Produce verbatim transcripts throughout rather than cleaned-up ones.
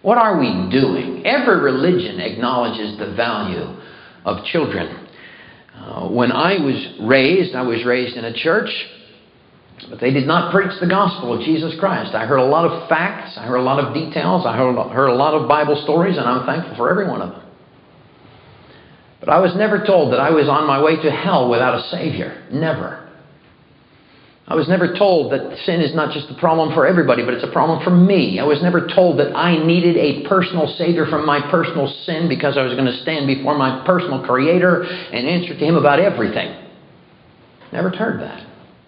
What are we doing? Every religion acknowledges the value of children. Uh, when I was raised, I was raised in a church, but they did not preach the gospel of Jesus Christ. I heard a lot of facts. I heard a lot of details. I heard, heard a lot of Bible stories, and I'm thankful for every one of them. But I was never told that I was on my way to hell without a Savior. Never. I was never told that sin is not just a problem for everybody, but it's a problem for me. I was never told that I needed a personal Savior from my personal sin because I was going to stand before my personal Creator and answer to Him about everything. Never heard that.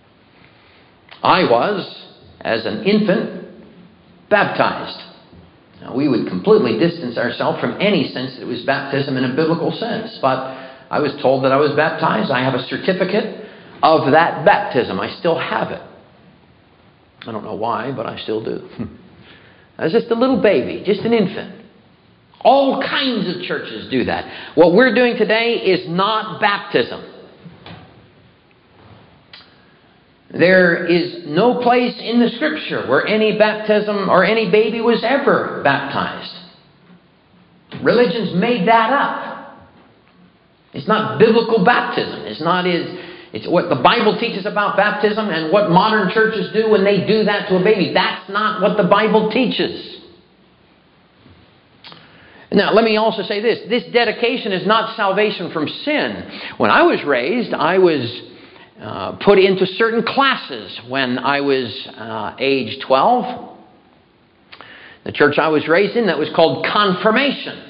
I was, as an infant, baptized. Now, we would completely distance ourselves from any sense that it was baptism in a biblical sense, but I was told that I was baptized. I have a certificate of that baptism. I still have it. I don't know why, but I still do. I was just a little baby, just an infant. All kinds of churches do that. What we're doing today is not baptism. There is no place in the Scripture where any baptism or any baby was ever baptized. Religions made that up. It's not biblical baptism. It's not is it's what the Bible teaches about baptism and what modern churches do when they do that to a baby. That's not what the Bible teaches. Now, let me also say this. This dedication is not salvation from sin. When I was raised, I was uh, put into certain classes when I was uh, age twelve. The church I was raised in, that was called confirmation.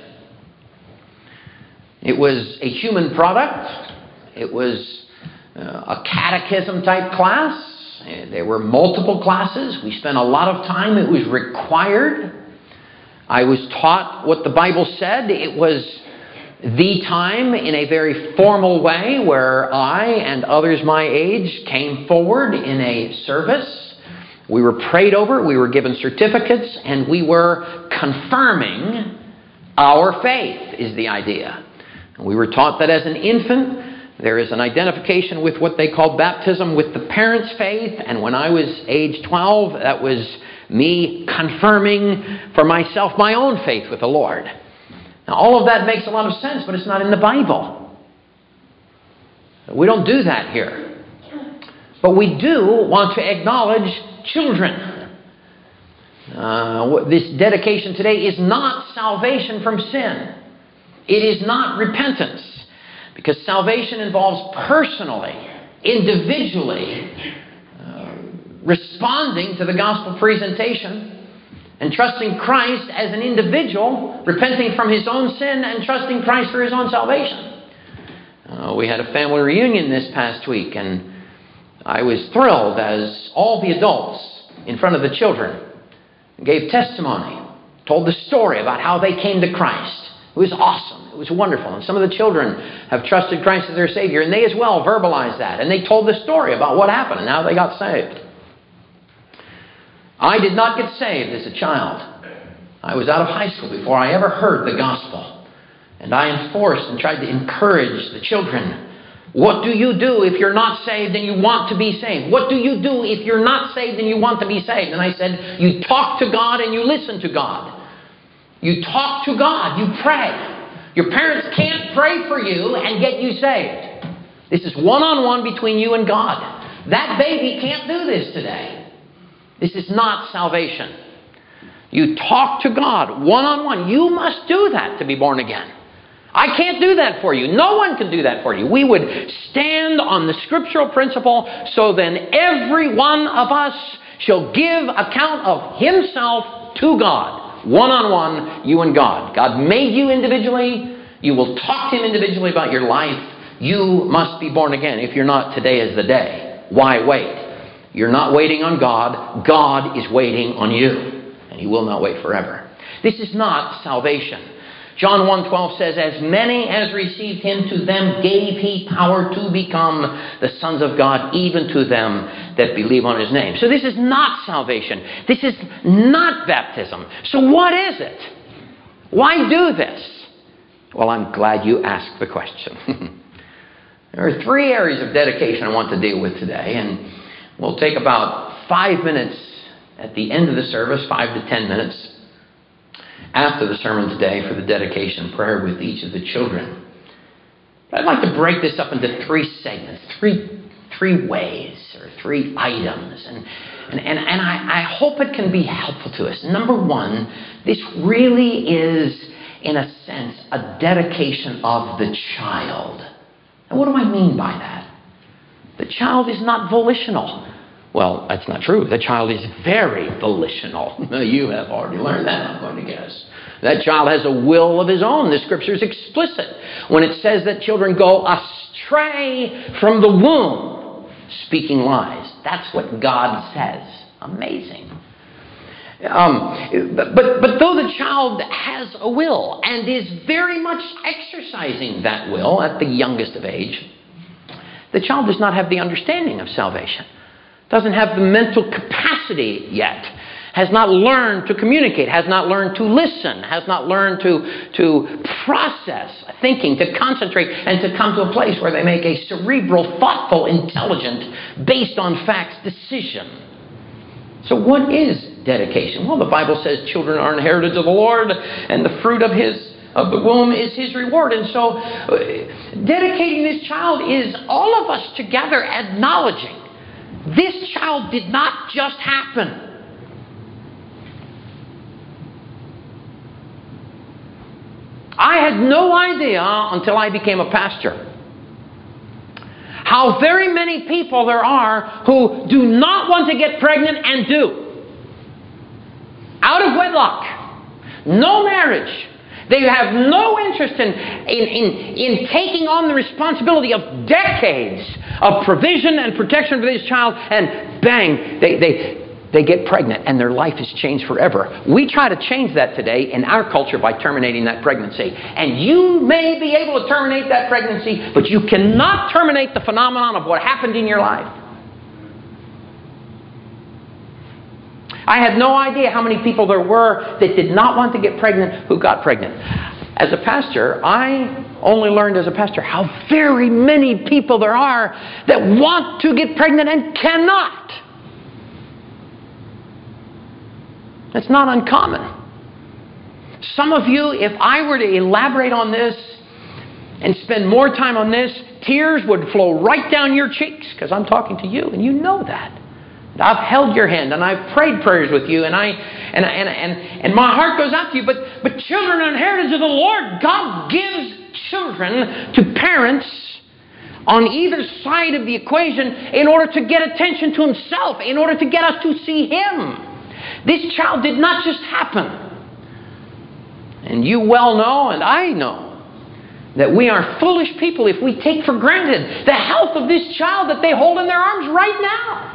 It was a human product. It was uh, a catechism-type class. There were multiple classes. We spent a lot of time. It was required. I was taught what the Bible said. It was the time in a very formal way where I and others my age came forward in a service. We were prayed over, we were given certificates, and we were confirming our faith, is the idea. We were taught that as an infant, there is an identification with what they call baptism with the parents' faith, and when I was age twelve, that was me confirming for myself my own faith with the Lord. Now, all of that makes a lot of sense, but it's not in the Bible. We don't do that here. But we do want to acknowledge children. Uh, this dedication today is not salvation from sin. It is not repentance. Because salvation involves personally, individually, uh, responding to the gospel presentation and trusting Christ as an individual, repenting from his own sin and trusting Christ for his own salvation. Uh, we had a family reunion this past week, and I was thrilled as all the adults in front of the children gave testimony, told the story about how they came to Christ. It was awesome. It was wonderful. And some of the children have trusted Christ as their Savior, and they as well verbalized that. And they told the story about what happened and how they got saved. I did not get saved as a child. I was out of high school before I ever heard the gospel. And I enforced and tried to encourage the children. What do you do if you're not saved and you want to be saved? What do you do if you're not saved and you want to be saved? And I said, you talk to God and you listen to God. You talk to God. You pray. Your parents can't pray for you and get you saved. This is one-on-one between you and God. That baby can't do this today. This is not salvation. You talk to God one-on-one. You must do that to be born again. I can't do that for you. No one can do that for you. We would stand on the scriptural principle, so then every one of us shall give account of himself to God. One-on-one, you and God. God made you individually. You will talk to him individually about your life. You must be born again. If you're not, today is the day. Why wait? You're not waiting on God. God is waiting on you. And he will not wait forever. This is not salvation. John one twelve says, as many as received him, to them gave he power to become the sons of God, even to them that believe on his name. So this is not salvation. This is not baptism. So what is it? Why do this? Well, I'm glad you asked the question. There are three areas of dedication I want to deal with today, and we'll take about five minutes at the end of the service, five to ten minutes, after the sermon today for the dedication prayer with each of the children. But I'd like to break this up into three segments, three three ways or three items. And, and, and, and I, I hope it can be helpful to us. Number one, this really is, in a sense, a dedication of the child. And what do I mean by that? The child is not volitional. Well, that's not true. The child is very volitional. You have already learned that, I'm going to guess. That child has a will of his own. The Scripture is explicit when it says that children go astray from the womb, speaking lies. That's what God says. Amazing. Um, but, but, but though the child has a will and is very much exercising that will at the youngest of age, the child does not have the understanding of salvation. Doesn't have the mental capacity yet, has not learned to communicate, has not learned to listen, has not learned to, to process thinking, to concentrate, and to come to a place where they make a cerebral, thoughtful, intelligent, based on facts decision. So what is dedication? Well, the Bible says children are an heritage of the Lord, and the fruit of his of the womb is his reward. And so uh, dedicating this child is all of us together acknowledging this child did not just happen. I had no idea until I became a pastor how very many people there are who do not want to get pregnant and do. Out of wedlock. No marriage. They have no interest in, in, in, in taking on the responsibility of decades of provision and protection for this child, and bang, they, they, they get pregnant and their life is changed forever. We try to change that today in our culture by terminating that pregnancy. And you may be able to terminate that pregnancy, but you cannot terminate the phenomenon of what happened in your life. I had no idea how many people there were that did not want to get pregnant who got pregnant. As a pastor, I only learned as a pastor how very many people there are that want to get pregnant and cannot. It's not uncommon. Some of you, if I were to elaborate on this and spend more time on this, tears would flow right down your cheeks because I'm talking to you and you know that. I've held your hand and I've prayed prayers with you, and I and and and, and my heart goes out to you. But but children are an heritage of the Lord. God gives children to parents on either side of the equation in order to get attention to Himself, in order to get us to see Him. This child did not just happen. And you well know, and I know, that we are foolish people if we take for granted the health of this child that they hold in their arms right now.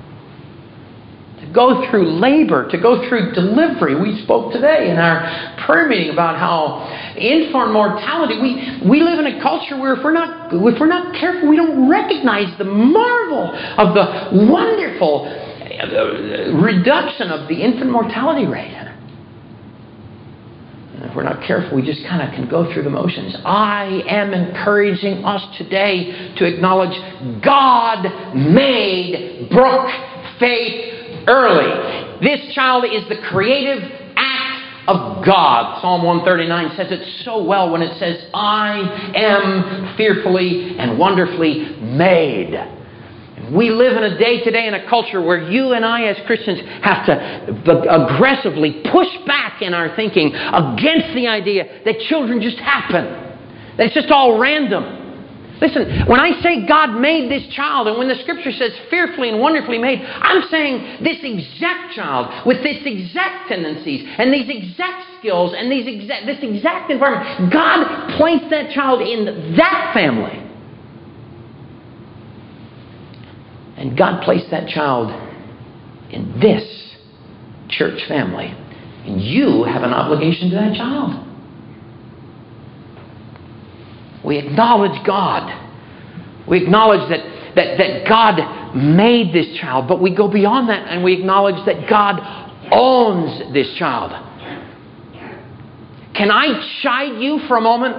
Go through labor, to go through delivery. We spoke today in our prayer meeting about how infant mortality, we, we live in a culture where if we're not if we're not careful, we don't recognize the marvel of the wonderful reduction of the infant mortality rate. And if we're not careful, we just kind of can go through the motions. I am encouraging us today to acknowledge God made Brooke Faith early. This child is the creative act of God. Psalm one thirty-nine says it so well when it says, I am fearfully and wonderfully made. We live in a day today in a culture where you and I as Christians have to aggressively push back in our thinking against the idea that children just happen. That it's just all random. Listen, when I say God made this child, and when the Scripture says fearfully and wonderfully made, I'm saying this exact child with this exact tendencies and these exact skills and these exact, this exact environment, God placed that child in that family. And God placed that child in this church family. And you have an obligation to that child. We acknowledge God. We acknowledge that, that, that God made this child, but we go beyond that and we acknowledge that God owns this child. Can I chide you for a moment?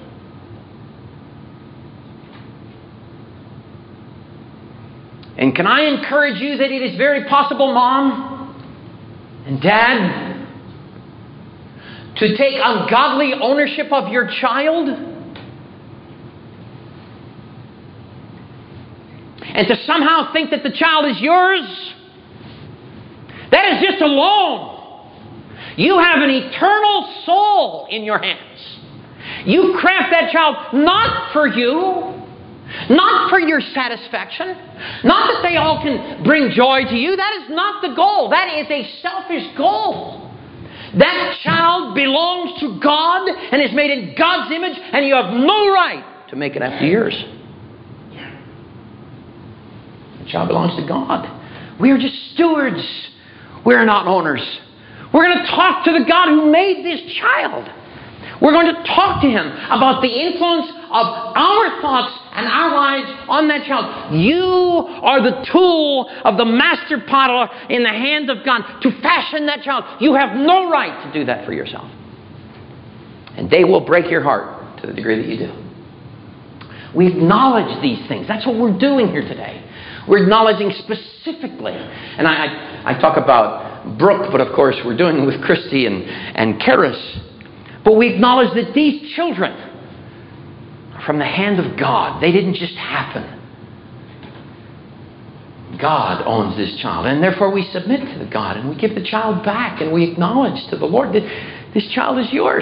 And can I encourage you that it is very possible, Mom and Dad, To take ungodly ownership of your child? And to somehow think that the child is yours? That is just a loan. You have an eternal soul in your hands. You craft that child not for you, not for your satisfaction, not that they all can bring joy to you. That is not the goal. That is a selfish goal. That child belongs to God and is made in God's image, and you have no right to make it after yours. The child belongs to God. We are just stewards. We are not owners. We're going to talk to the God who made this child. We're going to talk to Him about the influence of our thoughts and our lives on that child. You are the tool of the master potter in the hand of God to fashion that child. You have no right to do that for yourself. And they will break your heart to the degree that you do. We acknowledge these things. That's what we're doing here today. We're acknowledging specifically. And I, I, I talk about Brooke, but of course we're doing it with Christy and, and Karis. But we acknowledge that these children are from the hand of God. They didn't just happen. God owns this child. And therefore we submit to the God and we give the child back and we acknowledge to the Lord that this child is yours.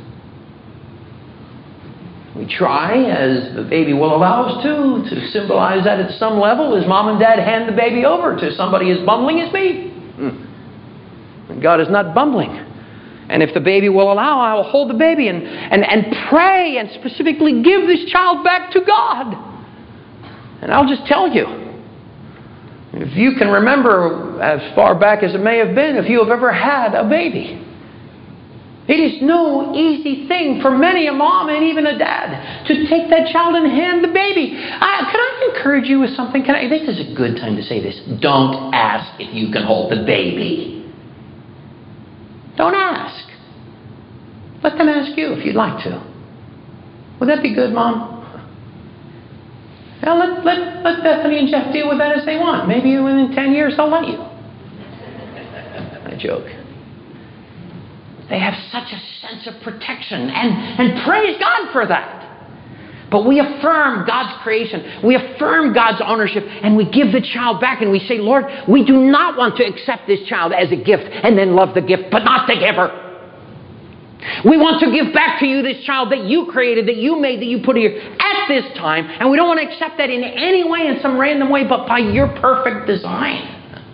We try, as the baby will allow us to, to symbolize that at some level as mom and dad hand the baby over to somebody as bumbling as me. And God is not bumbling. And if the baby will allow, I will hold the baby and, and, and pray and specifically give this child back to God. And I'll just tell you, if you can remember as far back as it may have been, if you have ever had a baby, it is no easy thing for many a mom and even a dad to take that child and hand the baby. I, can I encourage you with something? Can I, this is a good time to say this. Don't ask if you can hold the baby. Don't ask. Let them ask you if you'd like to. Would that be good, Mom? Now let, let, let Bethany and Jeff deal with that as they want. Maybe within ten years they'll let you. A joke. They have such a sense of protection, and, and praise God for that. But we affirm God's creation. We affirm God's ownership, and we give the child back, and we say, Lord, we do not want to accept this child as a gift and then love the gift, but not the giver. We want to give back to you this child that you created, that you made, that you put here at this time, and we don't want to accept that in any way, in some random way, but by your perfect design.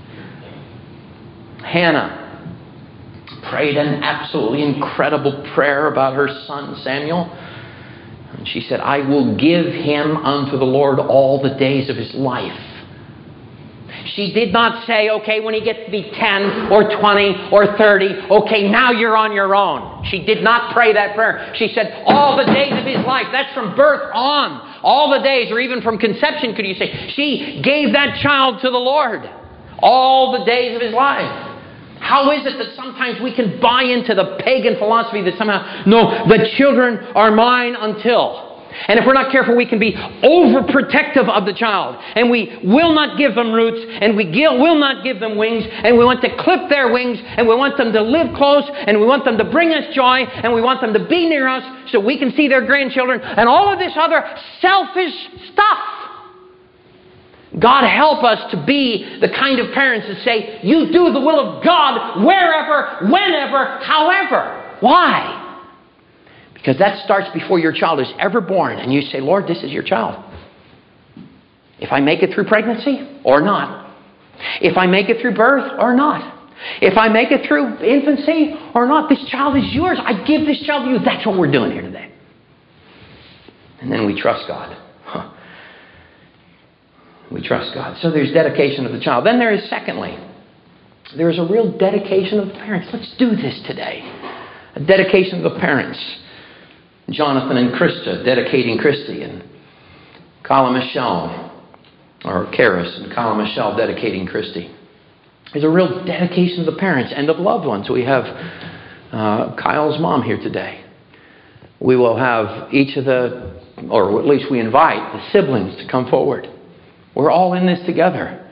Hannah prayed an absolutely incredible prayer about her son Samuel. And she said, I will give him unto the Lord all the days of his life. She did not say, okay, when he gets to be ten or twenty or thirty, okay, now you're on your own. She did not pray that prayer. She said, all the days of his life. That's from birth on. All the days, or even from conception, could you say. She gave that child to the Lord. All the days of his life. How is it that sometimes we can buy into the pagan philosophy that somehow, no, the children are mine until. And if we're not careful, we can be overprotective of the child. And we will not give them roots, and we will not give them wings, and we want to clip their wings, and we want them to live close, and we want them to bring us joy, and we want them to be near us so we can see their grandchildren, and all of this other selfish stuff. God help us to be the kind of parents that say, you do the will of God wherever, whenever, however. Why? Because that starts before your child is ever born. And you say, Lord, this is your child. If I make it through pregnancy or not. If I make it through birth or not. If I make it through infancy or not. This child is yours. I give this child to you. That's what we're doing here today. And then we trust God. Huh. We trust God. So there's dedication of the child. Then there is, secondly, there is a real dedication of the parents. Let's do this today. A dedication of the parents. Jonathan and Krista dedicating Christy, and Kala Michelle, or Karis and Kala Michelle dedicating Christy. There's a real dedication of the parents and of loved ones. We have uh, Kyle's mom here today. We will have each of the, or at least we invite the siblings to come forward. We're all in this together.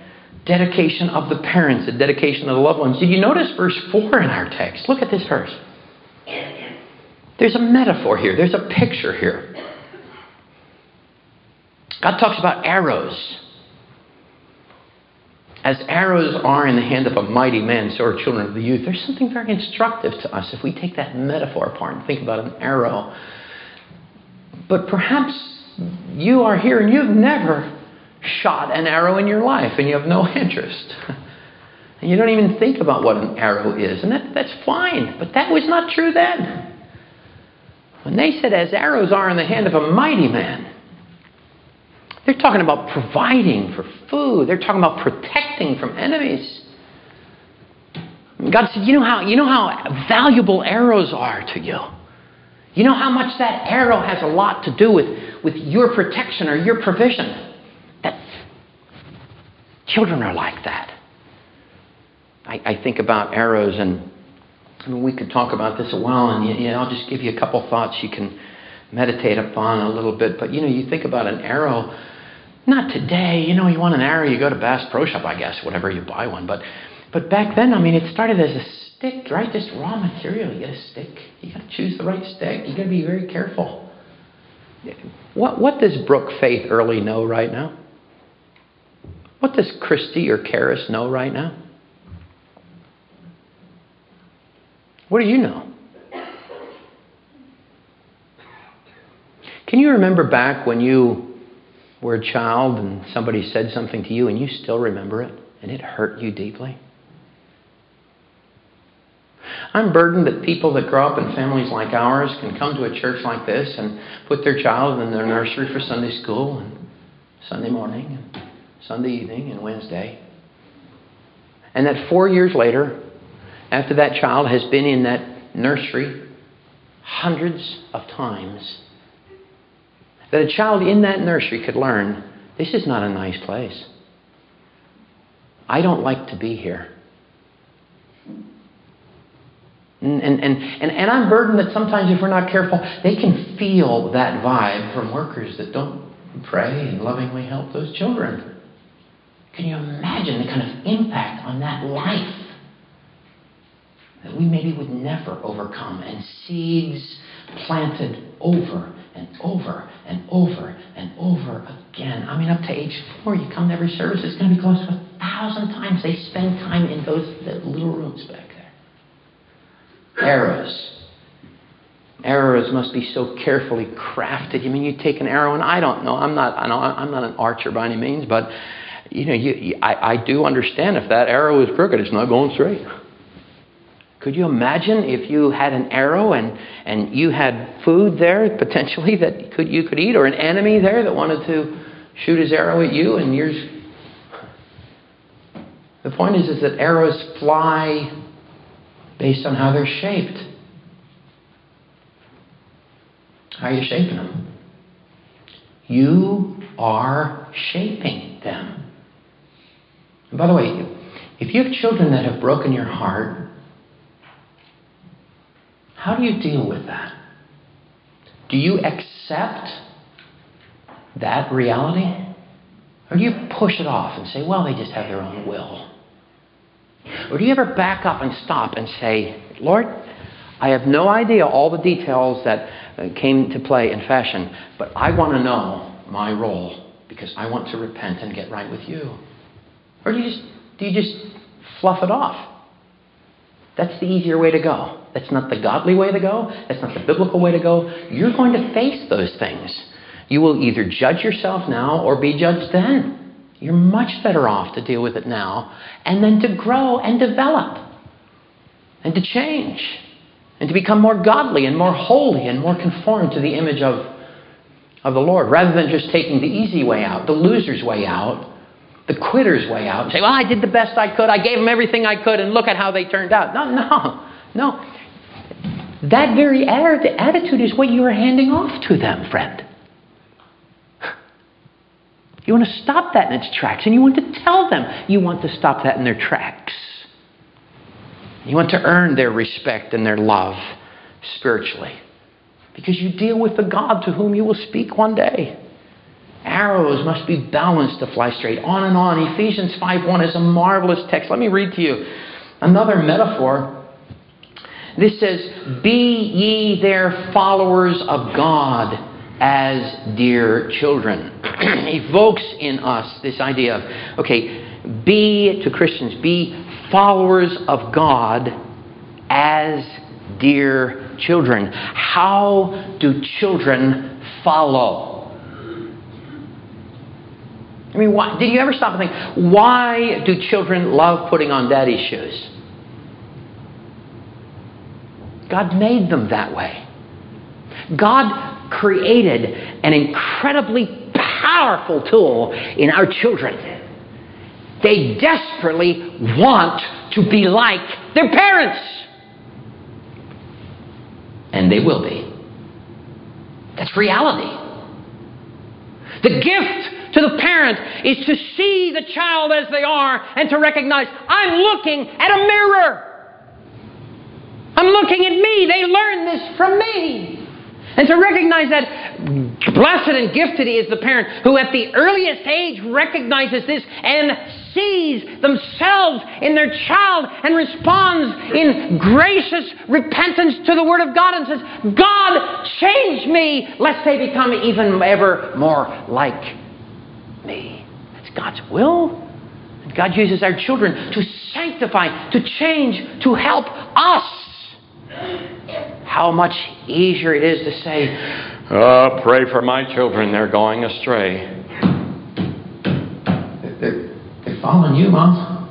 Dedication of the parents, the dedication of the loved ones. Did you notice verse four in our text? Look at this verse. There's a metaphor here. There's a picture here. God talks about arrows. As arrows are in the hand of a mighty man, so are children of the youth. There's something very instructive to us if we take that metaphor apart and think about an arrow. But perhaps you are here and you've never shot an arrow in your life and you have no interest. And you don't even think about what an arrow is. And that, that's fine. But that was not true then. When they said, as arrows are in the hand of a mighty man, they're talking about providing for food. They're talking about protecting from enemies. God said, you know how, you know how valuable arrows are to you. You know how much that arrow has a lot to do with, with your protection or your provision. That children are like that. I, I think about arrows, and I mean, we could talk about this a while, and you know, I'll just give you a couple thoughts you can meditate upon a little bit. But you know, you think about an arrow. Not today. You know, you want an arrow, you go to Bass Pro Shop, I guess, whatever, you buy one. But but back then, I mean, it started as a stick, right? Just raw material. You get a stick. You got to choose the right stick. You got to be very careful. What what does Brooke Faith Early know right now? What does Christy or Karis know right now? What do you know? Can you remember back when you were a child and somebody said something to you and you still remember it and it hurt you deeply? I'm burdened that people that grow up in families like ours can come to a church like this and put their child in their nursery for Sunday school and Sunday morning and Sunday evening and Wednesday. And that four years later, after that child has been in that nursery hundreds of times, that a child in that nursery could learn, this is not a nice place. I don't like to be here. And, and, and, and, and I'm burdened that sometimes if we're not careful, they can feel that vibe from workers that don't pray and lovingly help those children. Can you imagine the kind of impact on that life that we maybe would never overcome, and seeds planted over and over and over and over again. I mean, up to age four, you come to every service, it's going to be close to a thousand times they spend time in those little rooms back there. Arrows. Arrows must be so carefully crafted. I mean, you take an arrow, and I don't know, I'm not, I know, I'm not an archer by any means, but you know, you, you, I, I do understand if that arrow is crooked, it's not going straight. Could you imagine if you had an arrow and, and you had food there potentially that could you could eat, or an enemy there that wanted to shoot his arrow at you and yours? The point is, is that arrows fly based on how they're shaped. How are you shaping them? You are shaping them. And by the way, if you have children that have broken your heart, how do you deal with that? Do you accept that reality? Or do you push it off and say, well, they just have their own will? Or do you ever back up and stop and say, Lord, I have no idea all the details that came to play in fashion, but I want to know my role because I want to repent and get right with you? Or do you just, do you just fluff it off? That's the easier way to go. That's not the godly way to go. That's not the biblical way to go. You're going to face those things. You will either judge yourself now or be judged then. You're much better off to deal with it now and then to grow and develop and to change and to become more godly and more holy and more conformed to the image of, of the Lord, rather than just taking the easy way out, the loser's way out, the quitter's way out, and say, well, I did the best I could. I gave them everything I could, and look at how they turned out. No, no, no. That very attitude is what you are handing off to them, friend. You want to stop that in its tracks, and you want to tell them you want to stop that in their tracks. You want to earn their respect and their love spiritually, because you deal with the God to whom you will speak one day. Arrows must be balanced to fly straight. On and on. Ephesians five one is a marvelous text. Let me read to you another metaphor This says, be ye their followers of God as dear children. Evokes in us this idea of, okay, be, to Christians, be followers of God as dear children. How do children follow? I mean, why, did you ever stop and think, why do children love putting on daddy's shoes? God made them that way. God created an incredibly powerful tool in our children. They desperately want to be like their parents. And they will be. That's reality. The gift to the parent is to see the child as they are and to recognize, I'm looking at a mirror. I'm looking at me. They learn this from me. And to recognize that blessed and gifted is the parent who at the earliest age recognizes this and sees themselves in their child and responds in gracious repentance to the Word of God and says, God, change me, lest they become even ever more like me. That's God's will. And God uses our children to sanctify, to change, to help us. How much easier it is to say, oh, pray for my children, they're going astray. They're, they're following you, Mom.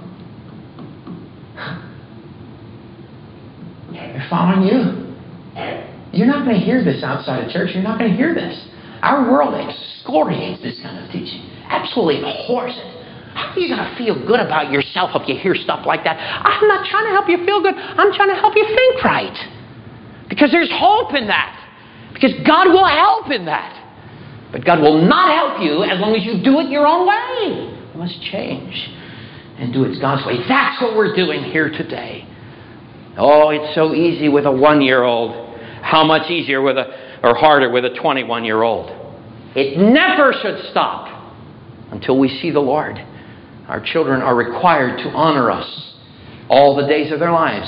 They're following you. You're not going to hear this outside of church. You're not going to hear this. Our world excoriates this kind of teaching. Absolutely abhors it. How are you going to feel good about yourself if you hear stuff like that? I'm not trying to help you feel good. I'm trying to help you think right. Because there's hope in that. Because God will help in that. But God will not help you as long as you do it your own way. You must change and do it God's way. That's what we're doing here today. Oh, it's so easy with a one-year-old. How much easier with a, or harder with a twenty-one-year-old. It never should stop until we see the Lord. Our children are required to honor us all the days of their lives.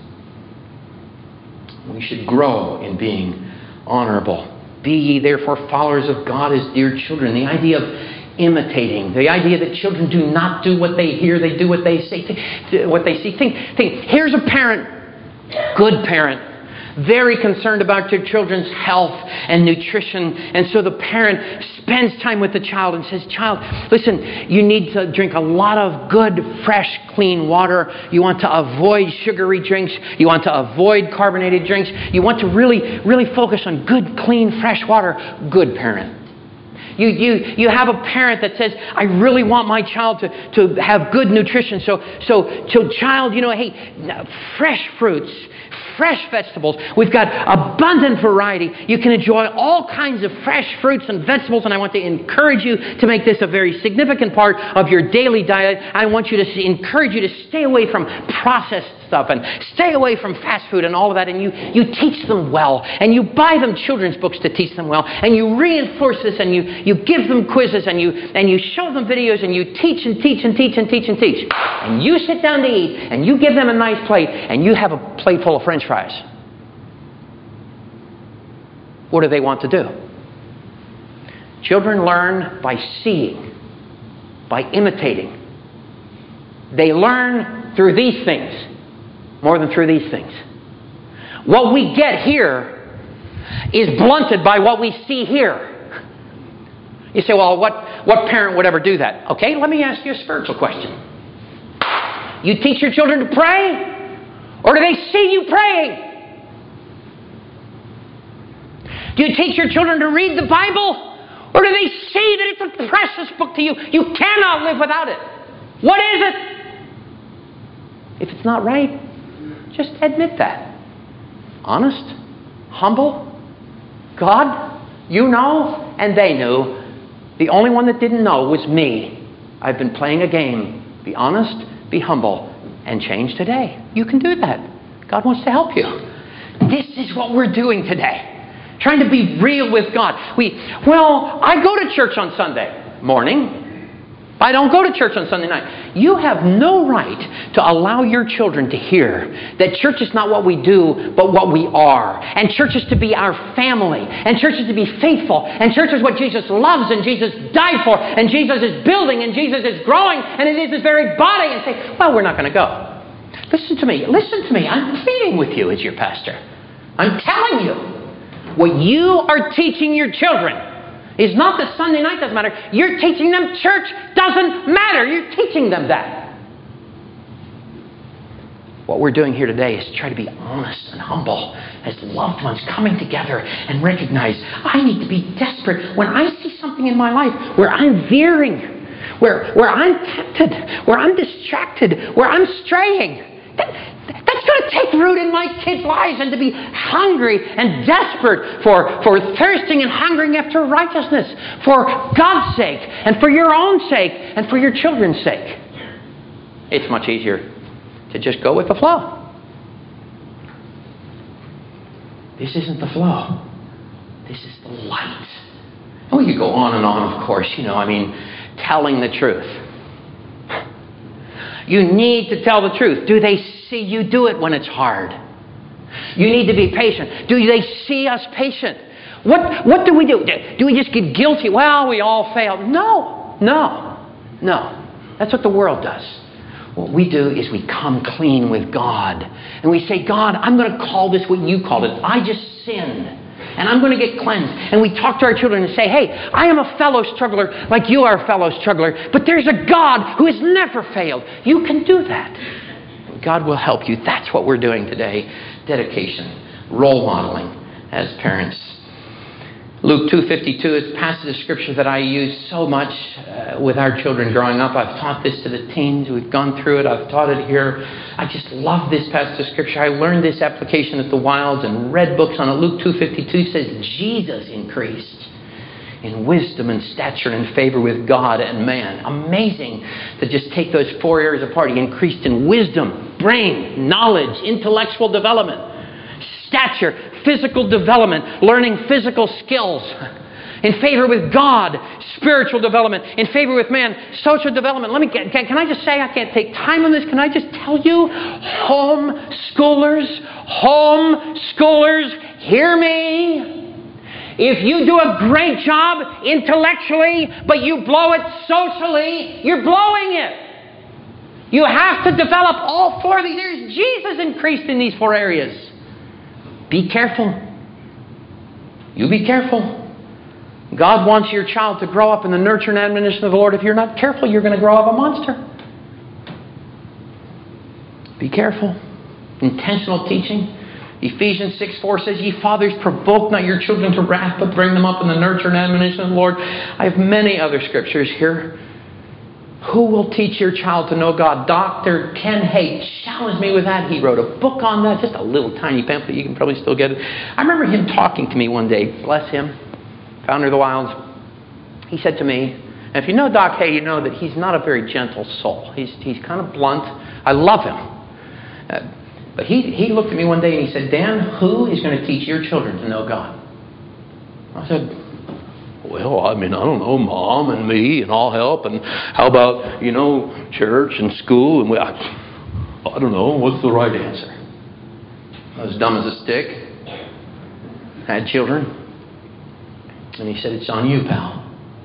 We should grow in being honorable. Be ye therefore followers of God as dear children. The idea of imitating. The idea that children do not do what they hear, they do what they say, what they see. Think, think. Here's a parent, good parent, very concerned about their children's health and nutrition. And so the parent spends time with the child and says, child, listen, you need to drink a lot of good, fresh, clean water. You want to avoid sugary drinks. You want to avoid carbonated drinks. You want to really, really focus on good, clean, fresh water. Good parent. You, you, you have a parent that says, I really want my child to, to have good nutrition. So, so, so child, you know, hey, fresh fruits, fresh vegetables. We've got abundant variety. You can enjoy all kinds of fresh fruits and vegetables, and I want to encourage you to make this a very significant part of your daily diet. I want you to encourage you to stay away from processed stuff and stay away from fast food and all of that, and you, you teach them well, and you buy them children's books to teach them well, and you reinforce this, and you, you give them quizzes, and you, and you show them videos, and you teach and teach and teach and teach and teach. And you sit down to eat, and you give them a nice plate, and you have a plate full of French fries. What do they want to do? Children learn by seeing, by imitating. They learn through these things more than through these things. What we get here is blunted by what we see here. You say, well, what, what parent would ever do that? Okay, let me ask you a spiritual question. You teach your children to pray, or do they see you praying? Do you teach your children to read the Bible, or do they see that it's a precious book to you? You cannot live without it. What is it? If it's not right, just admit that. Honest, humble. God, you know, and they knew. The only one that didn't know was me. I've been playing a game. Be honest, be humble, and change today. You can do that. God wants to help you. This is what we're doing today. Trying to be real with God. We, well, I go to church on Sunday morning. I don't go to church on Sunday night. You have no right to allow your children to hear that church is not what we do, but what we are. And church is to be our family. And church is to be faithful. And church is what Jesus loves and Jesus died for. And Jesus is building and Jesus is growing. And it is His very body. And say, well, we're not going to go. Listen to me. Listen to me. I'm pleading with you as your pastor. I'm telling you. What you are teaching your children is not that Sunday night doesn't matter. You're teaching them church doesn't matter. You're teaching them that. What we're doing here today is try to be honest and humble as loved ones coming together and recognize I need to be desperate when I see something in my life where I'm veering, where, where I'm tempted, where I'm distracted, where I'm straying. That, that's going to take root in my kids' lives, and to be hungry and desperate for, for thirsting and hungering after righteousness for God's sake and for your own sake and for your children's sake. It's much easier to just go with the flow. This isn't the flow. This is the light. And we could go on and on, of course, you know, I mean, telling the truth. You need to tell the truth. Do they see you do it when it's hard? You need to be patient. Do they see us patient? What, what do we do? Do we just get guilty? Well, we all fail. No, no, no. That's what the world does. What we do is we come clean with God. And we say, God, I'm going to call this what you called it. I just sinned. And I'm going to get cleansed. And we talk to our children and say, hey, I am a fellow struggler like you are a fellow struggler. But there's a God who has never failed. You can do that. God will help you. That's what we're doing today. Dedication, role modeling as parents. Luke two fifty-two is a passage of Scripture that I use so much uh, with our children growing up. I've taught this to the teens. We've gone through it. I've taught it here. I just love this passage of Scripture. I learned this application at the Wilds and read books on it. Luke two fifty-two says, Jesus increased in wisdom and stature and favor with God and man. Amazing to just take those four areas apart. He increased in wisdom, brain, knowledge, intellectual development, stature, physical development, learning physical skills. In favor with God, spiritual development. In favor with man, social development. Let me get, can, can I just say, I can't take time on this. Can I just tell you, home schoolers, home schoolers, hear me. If you do a great job intellectually, but you blow it socially, you're blowing it. You have to develop all four of these areas. Jesus increased in these four areas. Be careful. You be careful. God wants your child to grow up in the nurture and admonition of the Lord. If you're not careful, you're going to grow up a monster. Be careful. Intentional teaching. Ephesians six four says, ye fathers, provoke not your children to wrath, but bring them up in the nurture and admonition of the Lord. I have many other scriptures here. Who will teach your child to know God? Doctor Ken Hay challenged me with that. He wrote a book on that, just a little tiny pamphlet. You can probably still get it. I remember him talking to me one day. Bless him. Founder of the Wilds. He said to me, and if you know Doc Hay, you know that he's not a very gentle soul. He's, he's kind of blunt. I love him. Uh, but he, he looked at me one day and he said, Dan, who is going to teach your children to know God? I said, well, I mean, I don't know, Mom and me, and I'll help. And how about, you know, church and school? And we, I, I don't know. What's the right answer? I was dumb as a stick. Had children. And he said, it's on you, pal.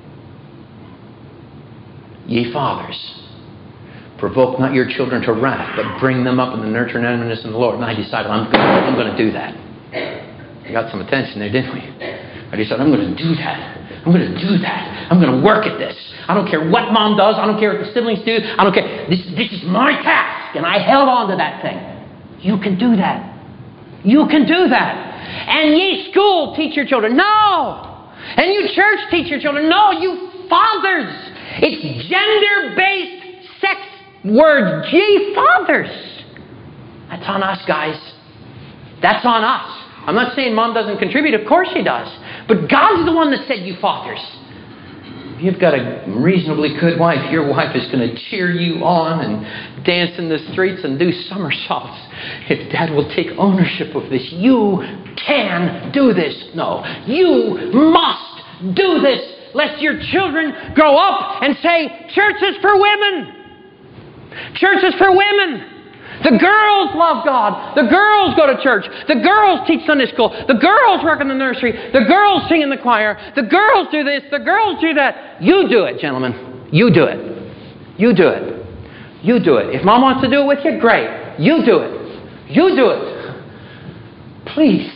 Ye fathers, provoke not your children to wrath, but bring them up in the nurture and admonition of the Lord. And I decided I'm going, I'm going to do that. We got some attention there, didn't we? I decided I'm going to do that. I'm going to do that. I'm going to work at this. I don't care what Mom does. I don't care what the siblings do. I don't care. This, this is my task. And I held on to that thing. You can do that. You can do that. And ye school, teach your children. No. And you church, teach your children. No, you fathers. It's gender-based sex words. Ye fathers. That's on us, guys. That's on us. I'm not saying Mom doesn't contribute. Of course she does. But God's the one that said you fathers. If you've got a reasonably good wife, your wife is going to cheer you on and dance in the streets and do somersaults. If Dad will take ownership of this, you can do this. No, you must do this. lest your children grow up and say, church is for women. Church is for women. The girls love God. The girls go to church. The girls teach Sunday school. The girls work in the nursery. The girls sing in the choir. The girls do this. The girls do that. You do it, gentlemen. You do it. You do it. You do it. If Mom wants to do it with you, great. You do it. You do it. Please.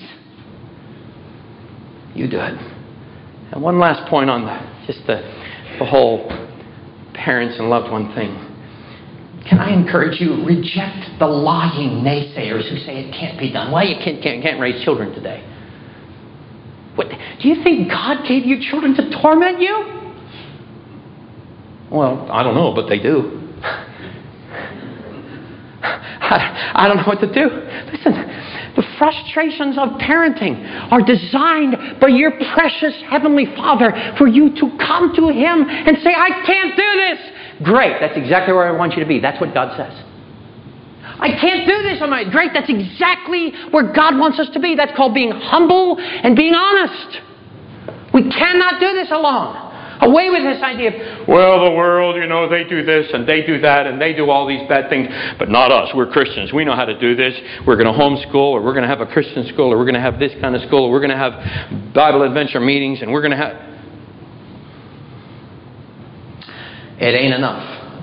You do it. And one last point on the, just the, the whole parents and loved one thing. Can I encourage you, reject the lying naysayers who say it can't be done. Why you can't, can't, can't raise children today? What, do you think God gave you children to torment you? Well, I don't know, but they do. I, I don't know what to do. Listen, the frustrations of parenting are designed by your precious Heavenly Father for you to come to Him and say, I can't do this. Great, that's exactly where I want you to be. That's what God says. I can't do this on my... Great, that's exactly where God wants us to be. That's called being humble and being honest. We cannot do this alone. Away with this idea of, well, the world, you know, they do this and they do that and they do all these bad things, but not us. We're Christians. We know how to do this. We're going to homeschool, or we're going to have a Christian school, or we're going to have this kind of school, or we're going to have Bible adventure meetings, and we're going to have... It ain't enough.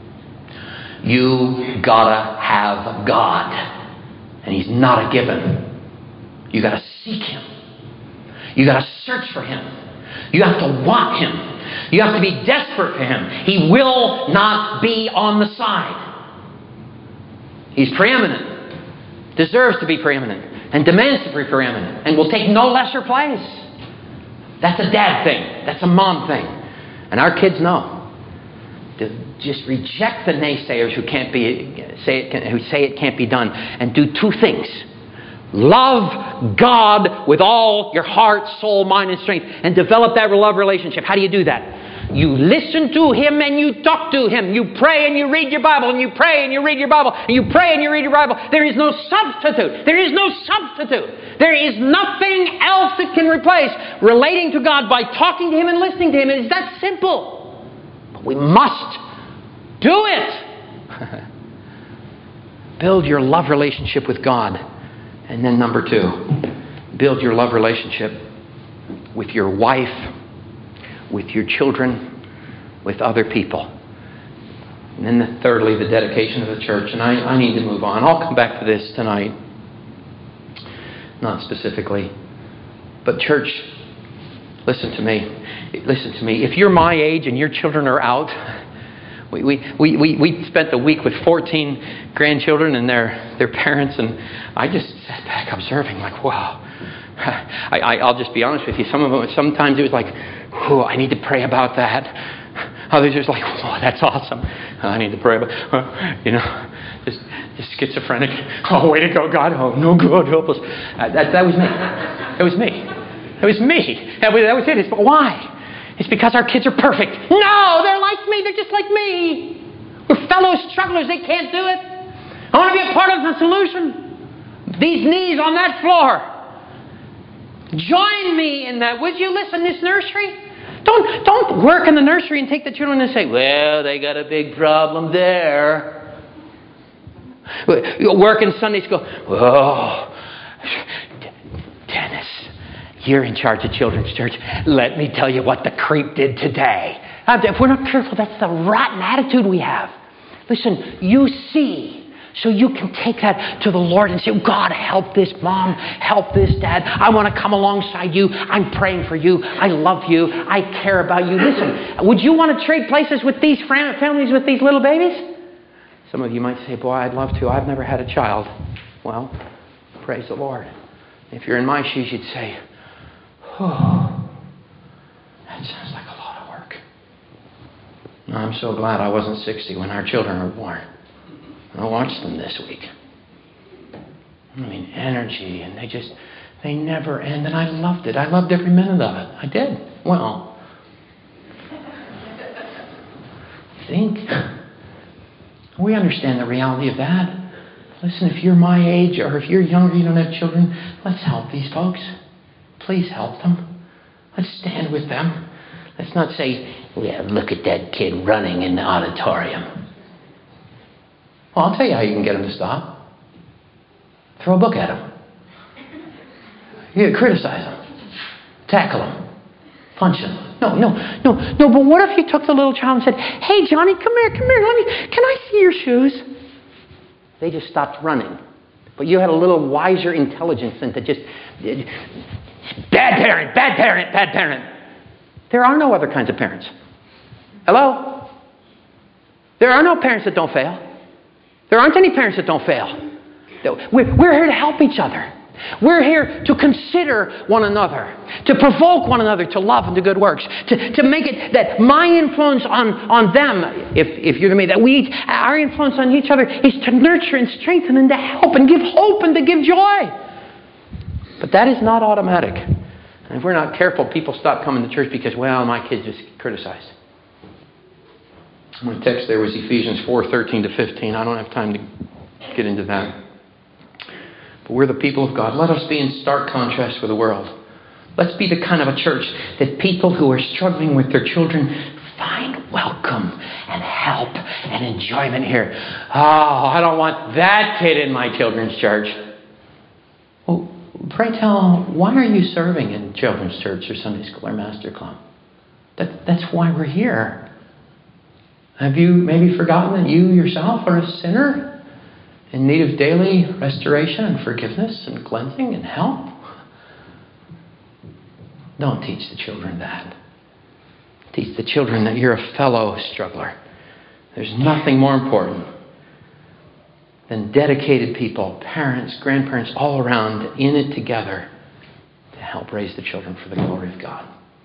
You gotta have God. And He's not a given. You gotta seek Him. You gotta search for Him. You have to want Him. You have to be desperate for Him. He will not be on the side. He's preeminent. Deserves to be preeminent. And demands to be preeminent. And will take no lesser place. That's a dad thing. That's a mom thing. And our kids know. To just reject the naysayers who can't be say it can, who say it can't be done, and do two things: love God with all your heart, soul, mind, and strength, and develop that love relationship. How do you do that? You listen to Him and you talk to Him. You pray and you read your Bible, and you pray and you read your Bible, and you pray and you read your Bible. There is no substitute. There is no substitute. There is nothing else that can replace relating to God by talking to Him and listening to Him. It is that simple. We must do it. Build your love relationship with God. And then number two, build your love relationship with your wife, with your children, with other people. And then the, thirdly, the dedication of the church. And I, I need to move on. I'll come back to this tonight. Not specifically. But church, listen to me. Listen to me. If you're my age and your children are out, we we, we, we, we spent the week with fourteen grandchildren and their, their parents, and I just sat back observing like, wow. I, I, I'll just be honest with you. Some of them, sometimes it was like, oh, I need to pray about that. Others just like, oh, that's awesome. I need to pray about, uh, you know, just, just schizophrenic. Oh, way to go, God. Oh, no good, help us. Uh, that, that was me. It was me. It was me. That was, that was it. It's, why? It's because our kids are perfect. No, they're like me. They're just like me. We're fellow strugglers. They can't do it. I want to be a part of the solution. These knees on that floor. Join me in that. Would you listen, this nursery? Don't, don't work in the nursery and take the children and say, well, they got a big problem there. Work in Sunday school. Oh, Dennis, you're in charge of children's church. Let me tell you what the creep did today. If we're not careful, that's the rotten attitude we have. Listen, you see, so you can take that to the Lord and say, God, help this mom, help this dad. I want to come alongside you. I'm praying for you. I love you. I care about you. Listen, would you want to trade places with these families with these little babies? Some of you might say, boy, I'd love to. I've never had a child. Well, praise the Lord. If you're in my shoes, you'd say, oh, that sounds like a lot of work. I'm so glad I wasn't sixty when our children were born. I watched them this week. I mean, energy, and they just, they never end, and I loved it. I loved every minute of it. I did. Well, think. We understand the reality of that. Listen, if you're my age, or if you're younger, you don't have children, let's help these folks. Please help them. Let's stand with them. Let's not say, well, look at that kid running in the auditorium. Well, I'll tell you how you can get him to stop. Throw a book at him. You criticize him. Tackle him. Punch him. No, no, no, no, but what if you took the little child and said, hey, Johnny, come here, come here, let me, can I see your shoes? They just stopped running. But you had a little wiser intelligence than to just, bad parent, bad parent, bad parent. There are no other kinds of parents. Hello? There are no parents that don't fail. There aren't any parents that don't fail. We're, we're here to help each other. We're here to consider one another, to provoke one another to love and to good works, to, to make it that my influence on, on them, if, if you're to me, that we each, our influence on each other is to nurture and strengthen and to help and give hope and to give joy. But that is not automatic. And if we're not careful, people stop coming to church because, well, my kids just criticized. My text there was Ephesians four, thirteen to fifteen. I don't have time to get into that. But we're the people of God. Let us be in stark contrast with the world. Let's be the kind of a church that people who are struggling with their children find welcome and help and enjoyment here. Oh, I don't want that kid in my children's church. Well, pray tell, why are you serving in children's church or Sunday school or Master Club? That, that's why we're here. Have you maybe forgotten that you yourself are a sinner in need of daily restoration and forgiveness and cleansing and help? Don't teach the children that. Teach the children that you're a fellow struggler. There's nothing more important than dedicated people, parents, grandparents, all around, in it together to help raise the children for the glory of God.